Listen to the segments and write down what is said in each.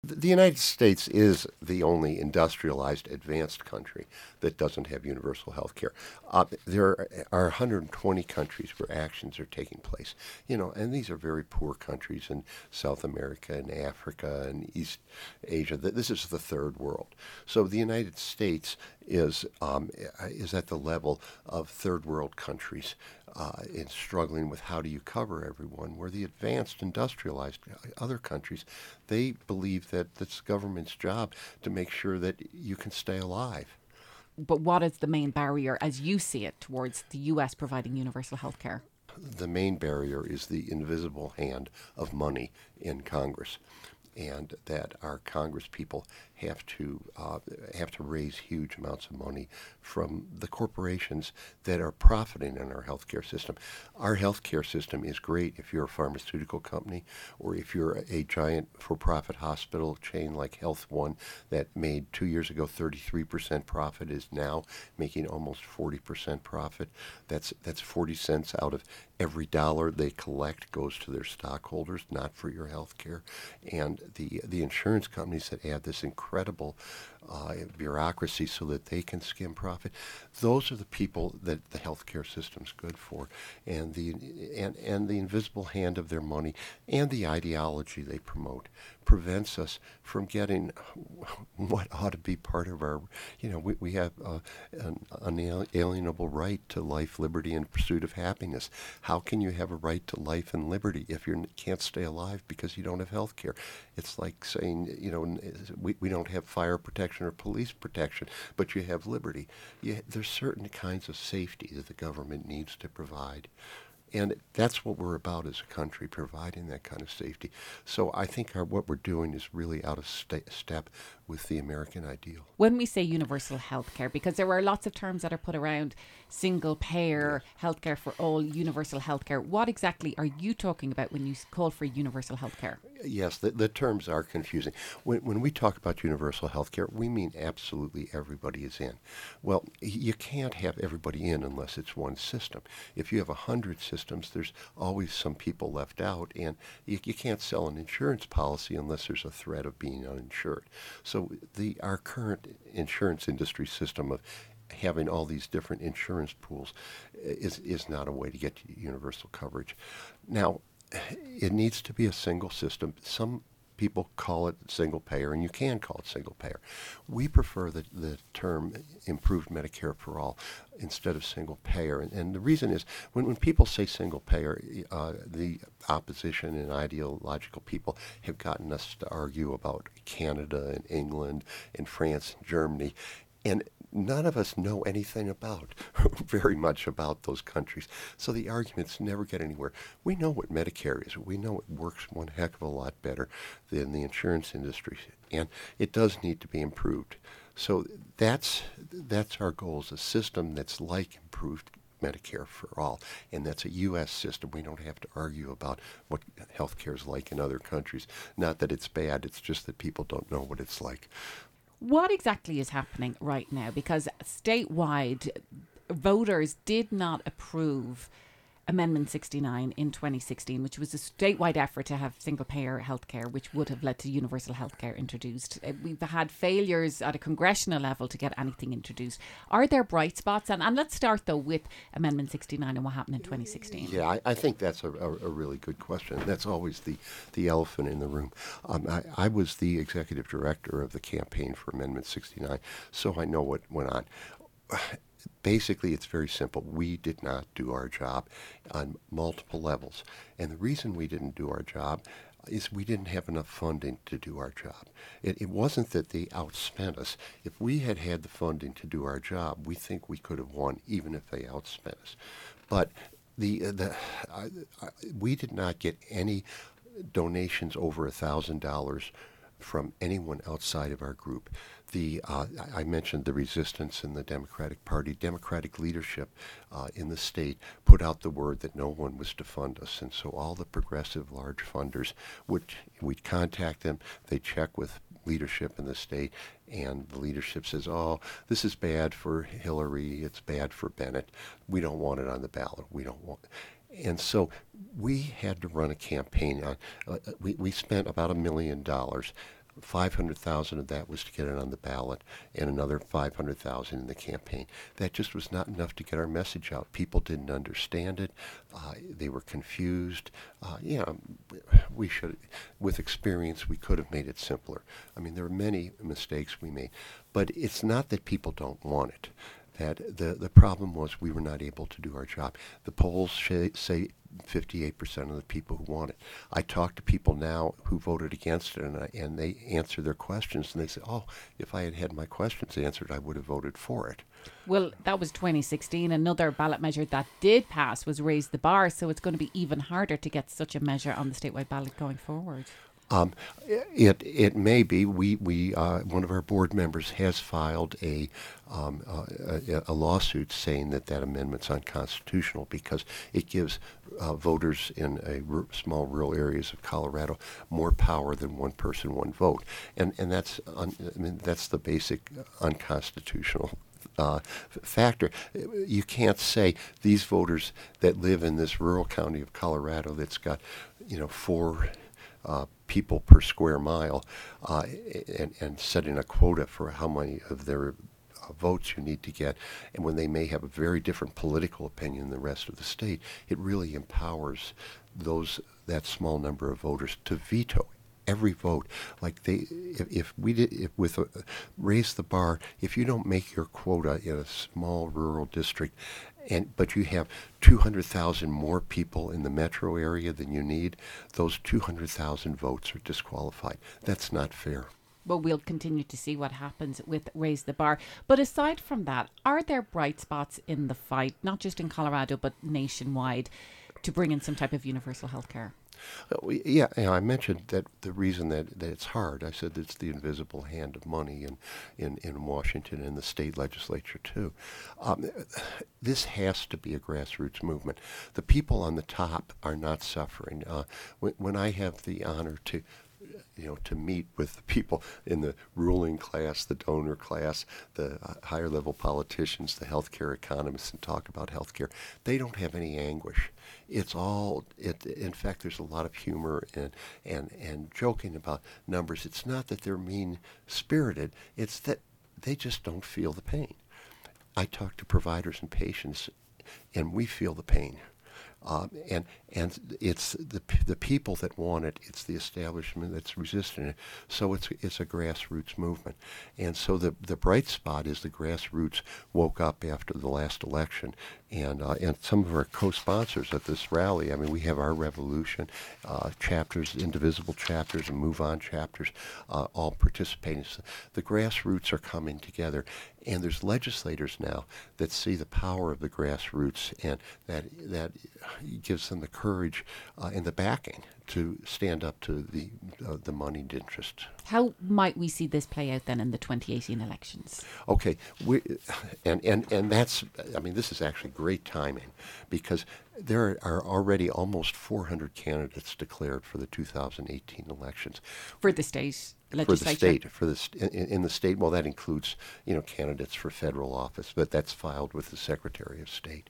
The United States is the only industrialized, advanced country that doesn't have universal health care. There are 120 countries where actions are taking place, and these are very poor countries in South America and Africa and East Asia. This is the third world. So the United States is at the level of third world countries in struggling with how do you cover everyone, where the advanced industrialized other countries, they believe that it's the government's job to make sure that you can stay alive. But what is the main barrier, as you see it, towards the US providing universal health care? The main barrier is the invisible hand of money in Congress, and that our Congress people have to raise huge amounts of money from the corporations that are profiting in our healthcare system. Our healthcare system is great if you're a pharmaceutical company or if you're a giant for-profit hospital chain like Health One that made 2 years ago 33% profit, is now making almost 40% profit. That's 40 cents out of every dollar they collect goes to their stockholders, not for your health care. And the insurance companies that have this incredible bureaucracy so that they can skim profit, those are the people that the healthcare system's good for. And the invisible hand of their money and the ideology they promote prevents us from getting what ought to be part of our, we have an unalienable right to life, liberty, and pursuit of happiness. How can you have a right to life and liberty if you can't stay alive because you don't have health care? It's like saying, we don't have fire protection or police protection, but you have liberty. There's certain kinds of safety that the government needs to provide. And that's what we're about as a country, providing that kind of safety. So I think what we're doing is really out of step with the American ideal. When we say universal healthcare, because there are lots of terms that are put around single payer, healthcare for all, universal healthcare, what exactly are you talking about when you call for universal healthcare? Yes, the terms are confusing. When we talk about universal healthcare, we mean absolutely everybody is in. Well, you can't have everybody in unless it's one system. If you have 100 systems, there's always some people left out, and you can't sell an insurance policy unless there's a threat of being uninsured. So our current insurance industry system of having all these different insurance pools is not a way to get to universal coverage. Now, it needs to be a single system. Some people call it single payer, and you can call it single payer. We prefer the term improved Medicare for all instead of single payer. And the reason is when people say single payer, the opposition and ideological people have gotten us to argue about Canada and England and France and Germany. And none of us know anything about, very much about those countries. So the arguments never get anywhere. We know what Medicare is. We know it works one heck of a lot better than the insurance industry. And it does need to be improved. So that's our goal, is a system that's like improved Medicare for all. And that's a U.S. system. We don't have to argue about what health care is like in other countries. Not that it's bad. It's just that people don't know what it's like. What exactly is happening right now? Because statewide, voters did not approve Amendment 69 in 2016, which was a statewide effort to have single-payer healthcare, which would have led to universal healthcare introduced. We've had failures at a congressional level to get anything introduced. Are there bright spots? And let's start, though, with Amendment 69 and what happened in 2016. Yeah, I think that's a really good question. That's always the elephant in the room. I was the executive director of the campaign for Amendment 69, so I know what went on. Basically, it's very simple. We did not do our job on multiple levels. And the reason we didn't do our job is we didn't have enough funding to do our job. It wasn't that they outspent us. If we had had the funding to do our job, we think we could have won, even if they outspent us. But we did not get any donations over $1,000 from anyone outside of our group. I mentioned the resistance in the Democratic Party. Democratic leadership in the state put out the word that no one was to fund us, and so all the progressive large funders we'd contact them. They check with leadership in the state, and the leadership says, "Oh, this is bad for Hillary. It's bad for Bennett. We don't want it on the ballot. We don't want." And so we had to run a campaign. We spent about $1 million 500,000 of that was to get it on the ballot, and another 500,000 in the campaign. That just was not enough to get our message out. People didn't understand it. They were confused. We should, with experience, we could have made it simpler. I mean, there are many mistakes we made, but it's not that people don't want it. That the problem was we were not able to do our job. The polls say 58% of the people who want it. I talk to people now who voted against it, and they answer their questions, and they say, "Oh, if I had had my questions answered, I would have voted for it." Well, that was 2016. Another ballot measure that did pass was Raise the Bar, so it's going to be even harder to get such a measure on the statewide ballot going forward. It may be. We one of our board members has filed a lawsuit saying that amendment's unconstitutional because it gives voters in small rural areas of Colorado more power than one person, one vote, and that's that's the basic unconstitutional factor. You can't say these voters that live in this rural county of Colorado that's got 4 people per square mile, and setting a quota for how many of their votes you need to get, and when they may have a very different political opinion than the rest of the state, it really empowers that small number of voters to veto every vote. Like if Raise the Bar, if you don't make your quota in a small rural district, but you have 200,000 more people in the metro area than you need, those 200,000 votes are disqualified. That's not fair. Well, we'll continue to see what happens with Raise the Bar. But aside from that, are there bright spots in the fight, not just in Colorado, but nationwide, to bring in some type of universal health care? I mentioned that the reason that it's hard, I said it's the invisible hand of money in Washington and the state legislature too. This has to be a grassroots movement. The people on the top are not suffering. When I have the honor to meet with the people in the ruling class, the donor class, the higher level politicians, the healthcare economists, and talk about healthcare, they don't have any anguish. It's all, in fact, there's a lot of humor and joking about numbers. It's not that they're mean-spirited, it's that they just don't feel the pain. I talk to providers and patients, and we feel the pain. And it's the people that want it. It's the establishment that's resisting it. So it's a grassroots movement. And so the bright spot is the grassroots woke up after the last election, and some of our co-sponsors at this rally. I mean, we have our Revolution chapters, Indivisible chapters, and Move On chapters, all participating. So the grassroots are coming together. And there's legislators now that see the power of the grassroots, and that gives them the courage and the backing to stand up to the moneyed interest. How might we see this play out then in the 2018 elections? Okay, and that's, I mean, this is actually great timing because there are already almost 400 candidates declared for the 2018 elections. For the state legislature? In the state, well, that includes, candidates for federal office, but that's filed with the Secretary of State.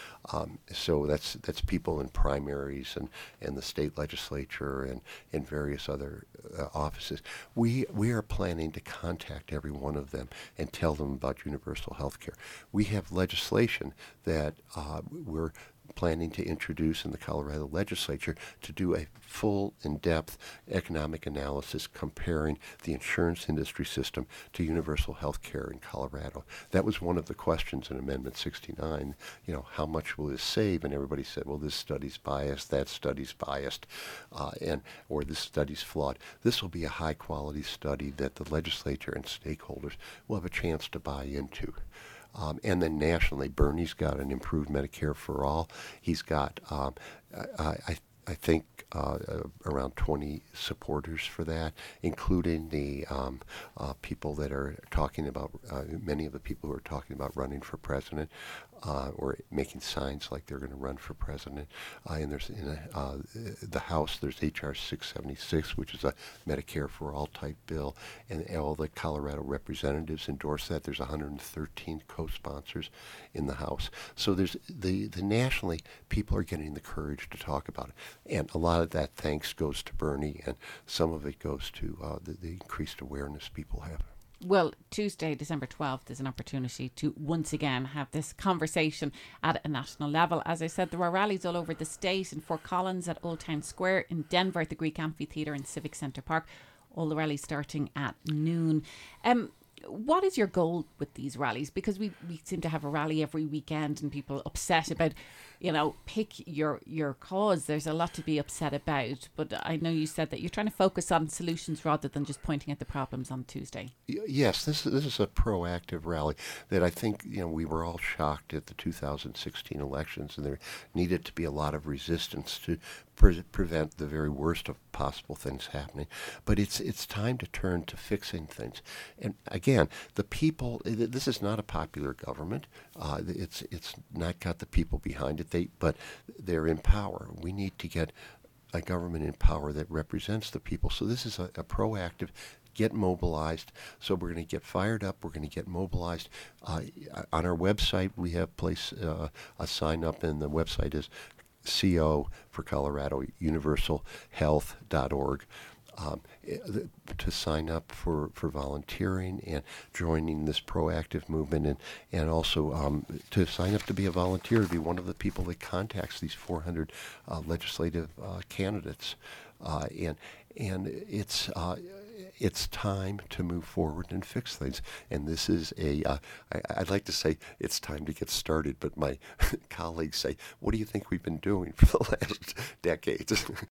So that's people in primaries and the state legislature and in various other offices. We are planning to contact every one of them and tell them about universal health care. We have legislation that we're planning to introduce in the Colorado legislature to do a full, in-depth economic analysis comparing the insurance industry system to universal health care in Colorado. That was one of the questions in Amendment 69, how much will this save? And everybody said, well, this study's biased, that study's biased, or this study's flawed. This will be a high-quality study that the legislature and stakeholders will have a chance to buy into. And then nationally, Bernie's got an improved Medicare for all. He's got, I think, around 20 supporters for that, including the people that are talking about, many of the people who are talking about running for president or making signs like they're going to run for president. And there's in the House, there's H.R. 676, which is a Medicare for all type bill, and all the Colorado representatives endorse that. There's 113 co-sponsors in the House. So there's the nationally, people are getting the courage to talk about it. And a lot of that thanks goes to Bernie, and some of it goes to the increased awareness people have. Well, Tuesday, December 12th, is an opportunity to once again have this conversation at a national level. As I said, there are rallies all over the state, in Fort Collins, at Old Town Square, in Denver at the Greek Amphitheatre and Civic Centre Park. All the rallies starting at noon. What is your goal with these rallies? Because we seem to have a rally every weekend and people upset about, pick your cause. There's a lot to be upset about. But I know you said that you're trying to focus on solutions rather than just pointing at the problems on Tuesday. Yes, this is a proactive rally that I think we were all shocked at the 2016 elections, and there needed to be a lot of resistance to prevent the very worst of possible things happening. But it's time to turn to fixing things. And again, the people. This is not a popular government. It's not got the people behind it. But they're in power. We need to get a government in power that represents the people. So this is a proactive. Get mobilized. So we're going to get fired up. We're going to get mobilized. On our website, we have a sign up, and the website is CO for Colorado, universalhealth.org. To sign up for volunteering and joining this proactive movement, and also to sign up to be a volunteer, to be one of the people that contacts these 400 legislative candidates. And it's time to move forward and fix things. And this is I'd like to say it's time to get started, but my colleagues say, what do you think we've been doing for the last decades?